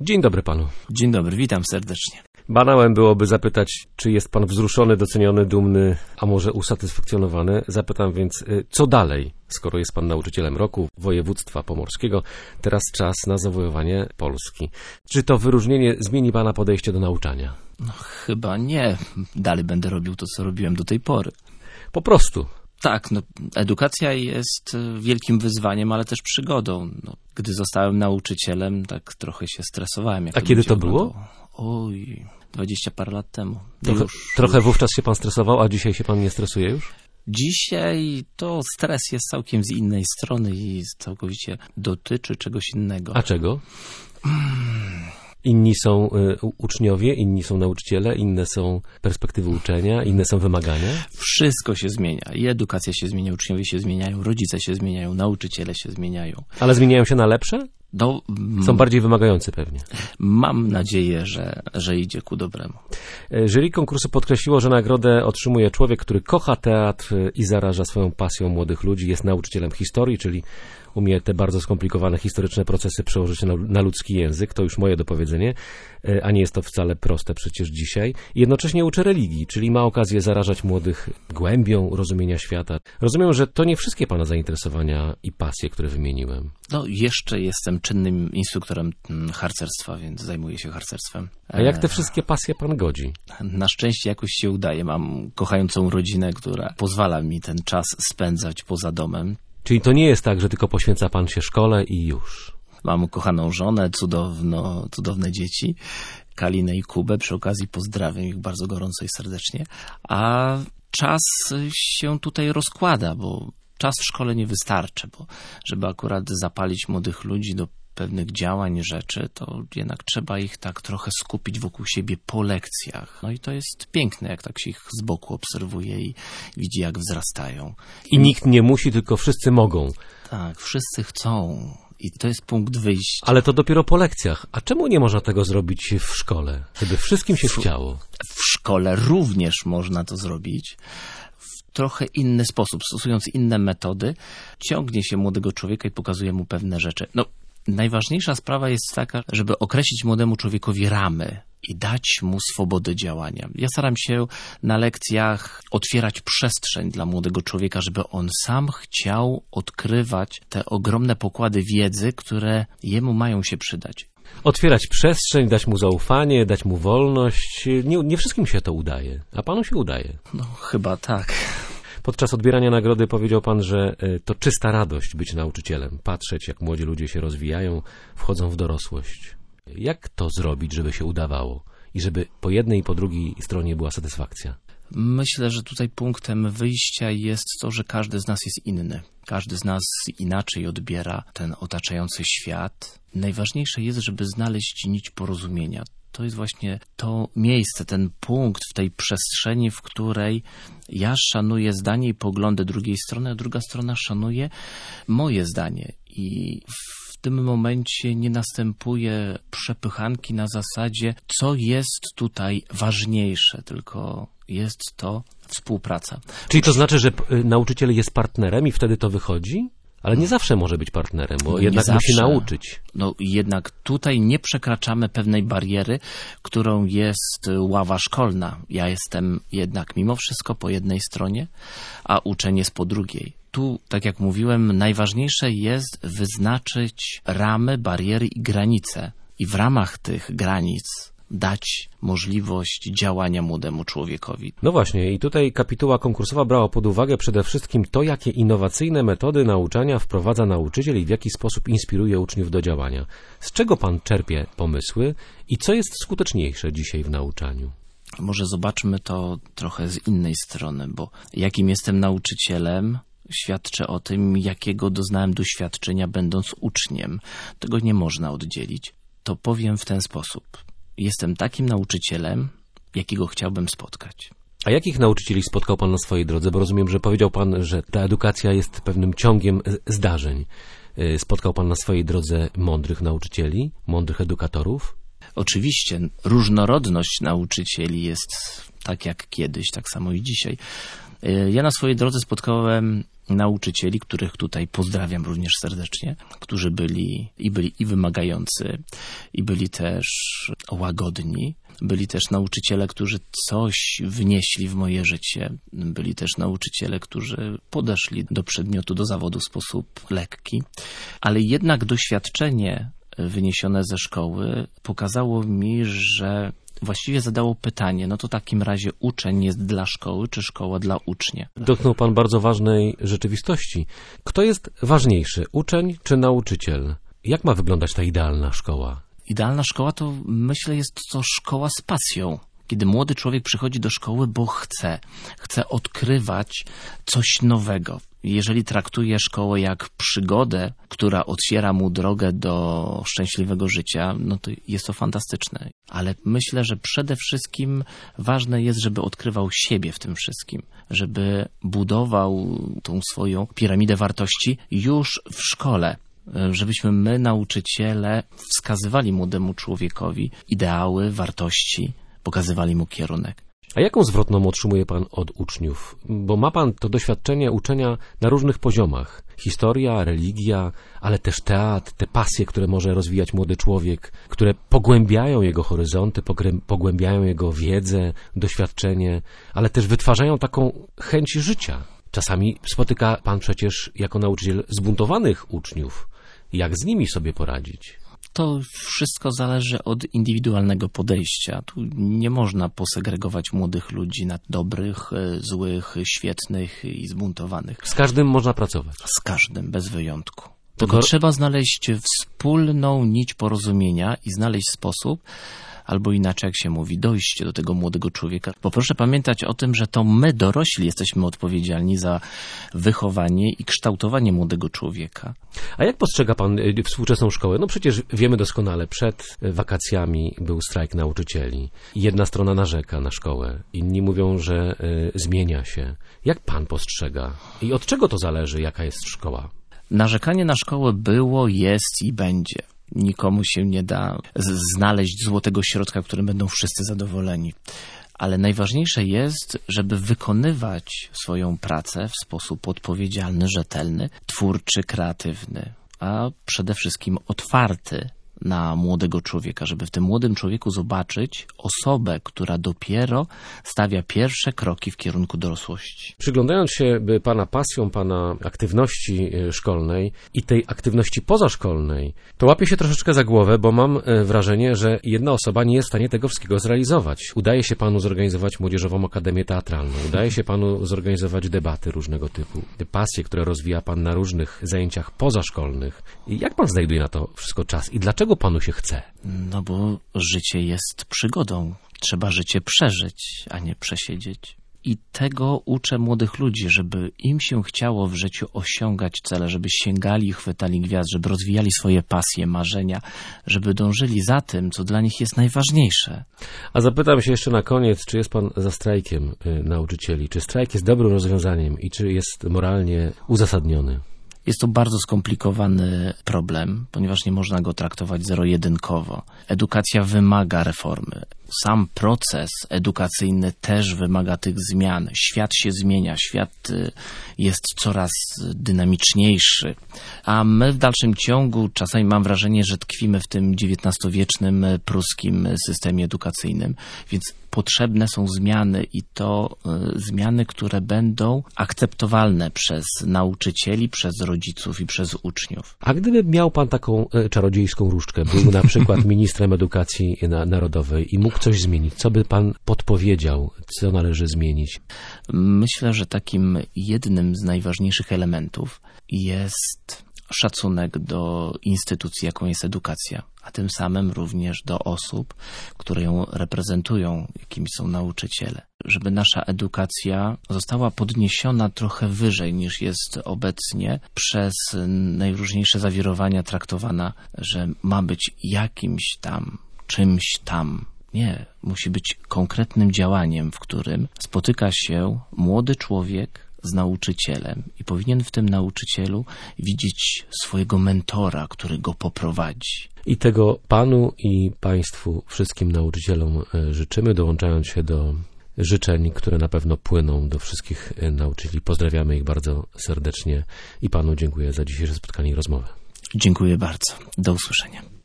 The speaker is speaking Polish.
Dzień dobry panu. Dzień dobry, witam serdecznie. Banałem byłoby zapytać, czy jest pan wzruszony, doceniony, dumny, a może usatysfakcjonowany. Zapytam więc, co dalej, skoro jest pan nauczycielem roku województwa pomorskiego. Teraz czas na zawojowanie Polski. Czy to wyróżnienie zmieni pana podejście do nauczania? No chyba nie. Dalej będę robił to, co robiłem do tej pory. Po prostu. Tak, edukacja jest wielkim wyzwaniem, ale też przygodą. Gdy zostałem nauczycielem, tak trochę się stresowałem. A kiedy to było? Oj, 20 parę lat temu. Trochę wówczas się pan stresował, a dzisiaj się pan nie stresuje już? Dzisiaj to stres jest całkiem z innej strony i całkowicie dotyczy czegoś innego. A czego? Inni są uczniowie, inni są nauczyciele, inne są perspektywy uczenia, inne są wymagania? Wszystko się zmienia. I edukacja się zmienia, uczniowie się zmieniają, rodzice się zmieniają, nauczyciele się zmieniają. Ale zmieniają się na lepsze? Są bardziej wymagający pewnie. Mam nadzieję, że idzie ku dobremu. Jury konkursu podkreśliło, że nagrodę otrzymuje człowiek, który kocha teatr i zaraża swoją pasją młodych ludzi. Jest nauczycielem historii, czyli umie te bardzo skomplikowane historyczne procesy przełożyć na ludzki język. To już moje dopowiedzenie, a nie jest to wcale proste przecież dzisiaj. Jednocześnie uczy religii, czyli ma okazję zarażać młodych głębią rozumienia świata. Rozumiem, że to nie wszystkie pana zainteresowania i pasje, które wymieniłem. Jeszcze jestem czynnym instruktorem harcerstwa, więc zajmuję się harcerstwem. A jak te wszystkie pasje pan godzi? Na szczęście jakoś się udaje. Mam kochającą rodzinę, która pozwala mi ten czas spędzać poza domem. Czyli to nie jest tak, że tylko poświęca pan się szkole i już? Mam ukochaną żonę, cudowne dzieci, Kalinę i Kubę. Przy okazji pozdrawiam ich bardzo gorąco i serdecznie. A czas się tutaj rozkłada, bo czas w szkole nie wystarczy, bo żeby akurat zapalić młodych ludzi do pewnych działań, rzeczy, to jednak trzeba ich tak trochę skupić wokół siebie po lekcjach. I to jest piękne, jak tak się ich z boku obserwuje i widzi, jak wzrastają. I nikt nie musi, tylko wszyscy mogą. Tak, wszyscy chcą. I to jest punkt wyjścia. Ale to dopiero po lekcjach. A czemu nie można tego zrobić w szkole? Żeby wszystkim się chciało. W szkole również można to zrobić. W trochę inny sposób, stosując inne metody, ciągnie się młodego człowieka i pokazuje mu pewne rzeczy. Najważniejsza sprawa jest taka, żeby określić młodemu człowiekowi ramy i dać mu swobodę działania. Ja staram się na lekcjach otwierać przestrzeń dla młodego człowieka, żeby on sam chciał odkrywać te ogromne pokłady wiedzy, które jemu mają się przydać. Otwierać przestrzeń, dać mu zaufanie, dać mu wolność. Nie wszystkim się to udaje, a panu się udaje. Chyba tak. Podczas odbierania nagrody powiedział pan, że to czysta radość być nauczycielem, patrzeć, jak młodzi ludzie się rozwijają, wchodzą w dorosłość. Jak to zrobić, żeby się udawało i żeby po jednej i po drugiej stronie była satysfakcja? Myślę, że tutaj punktem wyjścia jest to, że każdy z nas jest inny. Każdy z nas inaczej odbiera ten otaczający świat. Najważniejsze jest, żeby znaleźć nić porozumienia. To jest właśnie to miejsce, ten punkt w tej przestrzeni, w której ja szanuję zdanie i poglądy drugiej strony, a druga strona szanuje moje zdanie. I w tym momencie nie następuje przepychanki na zasadzie, co jest tutaj ważniejsze, tylko jest to współpraca. Czyli to znaczy, że nauczyciel jest partnerem i wtedy to wychodzi? Ale nie zawsze może być partnerem, bo jednak musi nauczyć. Jednak tutaj nie przekraczamy pewnej bariery, którą jest ława szkolna. Ja jestem jednak mimo wszystko po jednej stronie, a uczeń jest po drugiej. Tu, tak jak mówiłem, najważniejsze jest wyznaczyć ramy, bariery i granice. I w ramach tych granic dać możliwość działania młodemu człowiekowi. No właśnie, i tutaj kapituła konkursowa brała pod uwagę przede wszystkim to, jakie innowacyjne metody nauczania wprowadza nauczyciel i w jaki sposób inspiruje uczniów do działania. Z czego pan czerpie pomysły i co jest skuteczniejsze dzisiaj w nauczaniu? Może zobaczmy to trochę z innej strony, bo jakim jestem nauczycielem, świadczy o tym, jakiego doznałem doświadczenia będąc uczniem. Tego nie można oddzielić. To powiem w ten sposób. Jestem takim nauczycielem, jakiego chciałbym spotkać. A jakich nauczycieli spotkał pan na swojej drodze? Bo rozumiem, że powiedział pan, że ta edukacja jest pewnym ciągiem zdarzeń. Spotkał pan na swojej drodze mądrych nauczycieli, mądrych edukatorów? Oczywiście, różnorodność nauczycieli jest tak jak kiedyś, tak samo i dzisiaj. Ja na swojej drodze spotkałem nauczycieli, których tutaj pozdrawiam również serdecznie, którzy byli i wymagający, i byli też łagodni. Byli też nauczyciele, którzy coś wnieśli w moje życie. Byli też nauczyciele, którzy podeszli do przedmiotu, do zawodu w sposób lekki. Ale jednak doświadczenie wyniesione ze szkoły pokazało mi, że właściwie zadało pytanie, no to w takim razie uczeń jest dla szkoły, czy szkoła dla ucznia? Dotknął pan bardzo ważnej rzeczywistości. Kto jest ważniejszy, uczeń czy nauczyciel? Jak ma wyglądać ta idealna szkoła? Idealna szkoła to, myślę, jest to szkoła z pasją. Kiedy młody człowiek przychodzi do szkoły, bo chce odkrywać coś nowego. Jeżeli traktuje szkołę jak przygodę, która otwiera mu drogę do szczęśliwego życia, no to jest to fantastyczne. Ale myślę, że przede wszystkim ważne jest, żeby odkrywał siebie w tym wszystkim, żeby budował tą swoją piramidę wartości już w szkole. Żebyśmy my, nauczyciele, wskazywali młodemu człowiekowi ideały, wartości, pokazywali mu kierunek. A jaką zwrotną otrzymuje pan od uczniów? Bo ma pan to doświadczenie uczenia na różnych poziomach. Historia, religia, ale też teatr, te pasje, które może rozwijać młody człowiek, które pogłębiają jego horyzonty, pogłębiają jego wiedzę, doświadczenie, ale też wytwarzają taką chęć życia. Czasami spotyka pan przecież jako nauczyciel zbuntowanych uczniów. Jak z nimi sobie poradzić? To wszystko zależy od indywidualnego podejścia. Tu nie można posegregować młodych ludzi na dobrych, złych, świetnych i zbuntowanych. Z każdym można pracować? Z każdym, bez wyjątku. Tylko trzeba znaleźć wspólną nić porozumienia i znaleźć sposób, albo inaczej, jak się mówi, dojść do tego młodego człowieka. Bo proszę pamiętać o tym, że to my, dorośli, jesteśmy odpowiedzialni za wychowanie i kształtowanie młodego człowieka. A jak postrzega pan współczesną szkołę? No przecież wiemy doskonale, przed wakacjami był strajk nauczycieli. Jedna strona narzeka na szkołę, inni mówią, że zmienia się. Jak pan postrzega? I od czego to zależy, jaka jest szkoła? Narzekanie na szkołę było, jest i będzie. Nikomu się nie da znaleźć złotego środka, w którym będą wszyscy zadowoleni. Ale najważniejsze jest, żeby wykonywać swoją pracę w sposób odpowiedzialny, rzetelny, twórczy, kreatywny, a przede wszystkim otwarty na młodego człowieka, żeby w tym młodym człowieku zobaczyć osobę, która dopiero stawia pierwsze kroki w kierunku dorosłości. Przyglądając się pana pasją, pana aktywności szkolnej i tej aktywności pozaszkolnej, to łapię się troszeczkę za głowę, bo mam wrażenie, że jedna osoba nie jest w stanie tego wszystkiego zrealizować. Udaje się panu zorganizować Młodzieżową Akademię Teatralną, udaje się panu zorganizować debaty różnego typu, pasje, które rozwija pan na różnych zajęciach pozaszkolnych. I jak pan znajduje na to wszystko czas i dlaczego panu się chce? No bo życie jest przygodą. Trzeba życie przeżyć, a nie przesiedzieć. I tego uczę młodych ludzi, żeby im się chciało w życiu osiągać cele, żeby sięgali i chwytali gwiazd, żeby rozwijali swoje pasje, marzenia, żeby dążyli za tym, co dla nich jest najważniejsze. A zapytam się jeszcze na koniec, czy jest pan za strajkiem nauczycieli? Czy strajk jest dobrym rozwiązaniem i czy jest moralnie uzasadniony? Jest to bardzo skomplikowany problem, ponieważ nie można go traktować zero-jedynkowo. Edukacja wymaga reformy. Sam proces edukacyjny też wymaga tych zmian. Świat się zmienia, świat jest coraz dynamiczniejszy. A my w dalszym ciągu, czasami mam wrażenie, że tkwimy w tym XIX-wiecznym pruskim systemie edukacyjnym, więc potrzebne są zmiany i to zmiany, które będą akceptowalne przez nauczycieli, przez rodziców i przez uczniów. A gdyby miał pan taką czarodziejską różdżkę, był na przykład ministrem edukacji narodowej i mógł coś zmienić, co by pan podpowiedział, co należy zmienić? Myślę, że takim jednym z najważniejszych elementów jest szacunek do instytucji, jaką jest edukacja, a tym samym również do osób, które ją reprezentują, jakimi są nauczyciele. Żeby nasza edukacja została podniesiona trochę wyżej niż jest obecnie, przez najróżniejsze zawirowania traktowana, że ma być jakimś tam, czymś tam. Nie, musi być konkretnym działaniem, w którym spotyka się młody człowiek z nauczycielem i powinien w tym nauczycielu widzieć swojego mentora, który go poprowadzi. I tego panu i państwu, wszystkim nauczycielom życzymy, dołączając się do życzeń, które na pewno płyną do wszystkich nauczycieli. Pozdrawiamy ich bardzo serdecznie i panu dziękuję za dzisiejsze spotkanie i rozmowę. Dziękuję bardzo. Do usłyszenia.